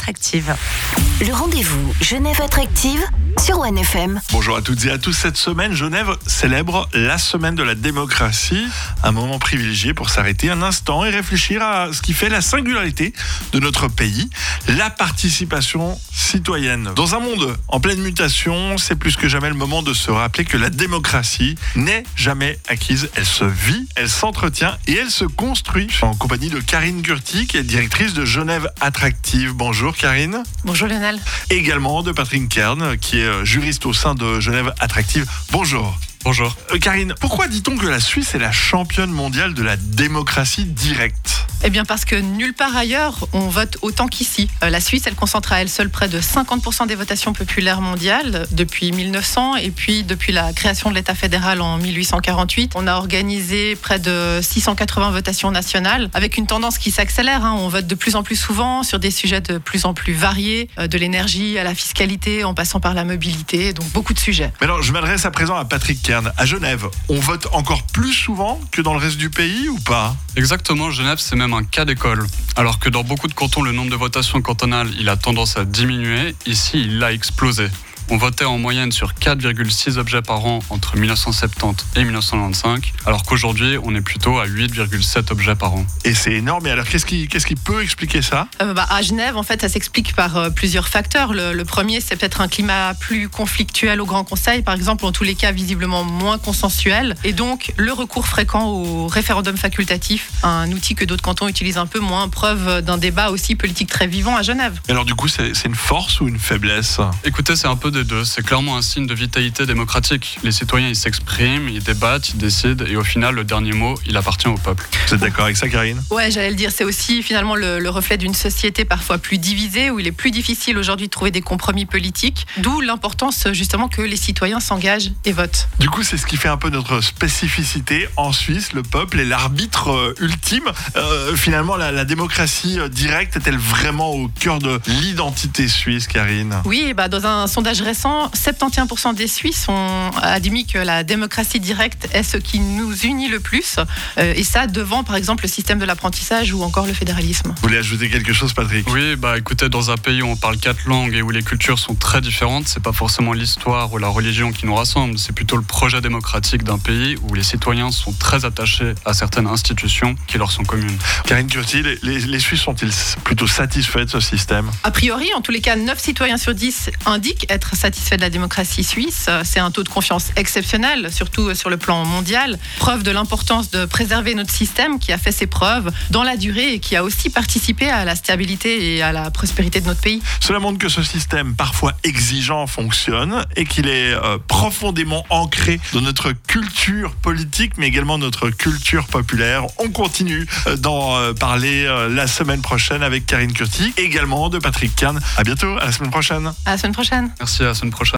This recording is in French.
Attractive. Le rendez-vous Genève Attractive sur One FM. Bonjour à toutes et à tous. Cette semaine, Genève célèbre la semaine de la démocratie. Un moment privilégié pour s'arrêter un instant et réfléchir à ce qui fait la singularité de notre pays, la participation citoyenne. Dans un monde en pleine mutation, c'est plus que jamais le moment de se rappeler que la démocratie n'est jamais acquise. Elle se vit, elle s'entretient et elle se construit. En compagnie de Karine Curti, qui est directrice de Genève Attractive. Bonjour Karine. Bonjour Lionel. Également de Patrick Kern, qui est juriste au sein de Genève Attractive. Bonjour. Bonjour. Karine, pourquoi dit-on que la Suisse est la championne mondiale de la démocratie directe ? Eh bien parce que nulle part ailleurs on vote autant qu'ici. La Suisse, elle concentre à elle seule près de 50% des votations populaires mondiales depuis 1900 et puis depuis la création de l'État fédéral en 1848. On a organisé près de 680 votations nationales avec une tendance qui s'accélère. On vote de plus en plus souvent sur des sujets de plus en plus variés, de l'énergie à la fiscalité en passant par la mobilité, donc beaucoup de sujets. Mais alors je m'adresse à présent à Patrick Kern. À Genève, on vote encore plus souvent que dans le reste du pays ou pas ? Exactement, Genève c'est même un cas d'école. Alors que dans beaucoup de cantons, le nombre de votations cantonales il a tendance à diminuer, ici il a explosé. On votait en moyenne sur 4,6 objets par an entre 1970 et 1995, alors qu'aujourd'hui, on est plutôt à 8,7 objets par an. Et c'est énorme. Et alors, qu'est-ce qui peut expliquer ça ? À Genève, en fait, ça s'explique par plusieurs facteurs. Le premier, c'est peut-être un climat plus conflictuel au Grand Conseil, par exemple, en tous les cas, visiblement moins consensuel. Et donc, le recours fréquent au référendum facultatif, un outil que d'autres cantons utilisent un peu moins, preuve d'un débat aussi politique très vivant à Genève. Et alors, du coup, c'est une force ou une faiblesse ? Écoutez, c'est un peu des deux. C'est clairement un signe de vitalité démocratique. Les citoyens, ils s'expriment, ils débattent, ils décident, et au final, le dernier mot, il appartient au peuple. Vous êtes d'accord avec ça, Karine ? Ouais, j'allais le dire. C'est aussi finalement le reflet d'une société parfois plus divisée, où il est plus difficile aujourd'hui de trouver des compromis politiques. D'où l'importance justement que les citoyens s'engagent et votent. Du coup, c'est ce qui fait un peu notre spécificité en Suisse. Le peuple est l'arbitre ultime. Finalement, la démocratie directe est-elle vraiment au cœur de l'identité suisse, Karine ? Oui, dans un sondage récent, 71% des Suisses ont admis que la démocratie directe est ce qui nous unit le plus. Et ça, devant, par exemple, le système de l'apprentissage ou encore le fédéralisme. Vous voulez ajouter quelque chose, Patrick ? Oui, écoutez, dans un pays où on parle 4 langues et où les cultures sont très différentes, c'est pas forcément l'histoire ou la religion qui nous rassemble, c'est plutôt le projet démocratique d'un pays où les citoyens sont très attachés à certaines institutions qui leur sont communes. Karine Curti, les Suisses sont-ils plutôt satisfaits de ce système ? A priori, en tous les cas, 9 citoyens sur 10 indiquent être satisfaits de la démocratie suisse. C'est un taux de confiance exceptionnel, surtout sur le plan mondial. Preuve de l'importance de préserver notre système qui a fait ses preuves dans la durée et qui a aussi participé à la stabilité et à la prospérité de notre pays. Cela montre que ce système, parfois exigeant, fonctionne et qu'il est profondément ancré dans notre culture politique, mais également notre culture populaire. On continue d'en parler la semaine prochaine avec Karine Curti, également de Patrick Kern. À bientôt, à la semaine prochaine. À la semaine prochaine. Merci, à la semaine prochaine.